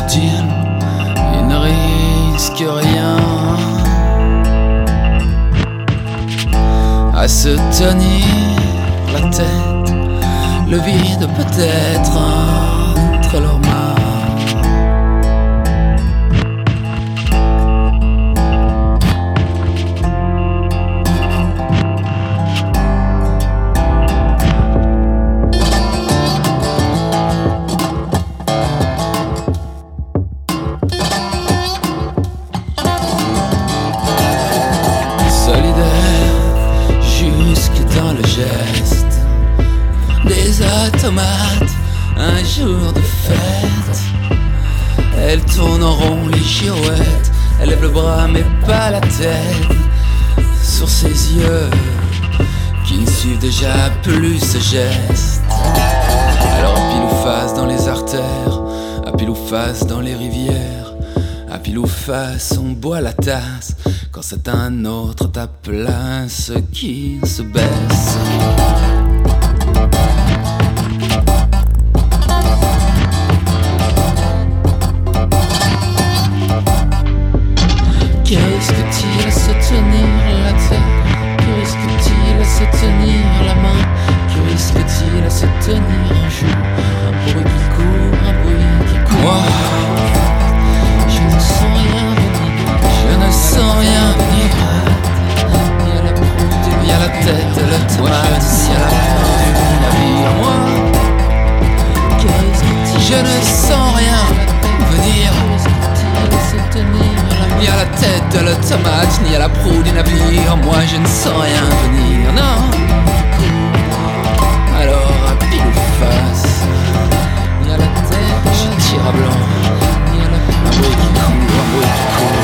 futile, il ne risque rien. À se tenir la tête, le vide peut-être entre leurs mains. Des automates, un jour de fête. Elle tourne en rond les girouettes, elle lève le bras mais pas la tête. Sur ses yeux qui ne suivent déjà plus ses gestes. Alors à pile ou face dans les artères, à pile ou face dans les rivières, à pile ou face on boit la tasse quand c'est un autre ta place qui se baisse. Que risque-t-il à se tenir la tête? Que risque-t-il à se tenir la main? Que risque-t-il à se tenir un jour? Un bruit qui court, un bruit qui court. Moi, je ne sens rien venir, je ne sens rien venir. Il y a la tête, le tomate, il y a la proue du navire. Moi, je ne sens rien venir. Ni à la tête, le tomate, ni à la proue du navire. Moi je ne sens rien venir, non. Alors à pile ou face, ni à la tête, je tire à blanc, ni à la proue. Un bruit qui court, un bruit qui court.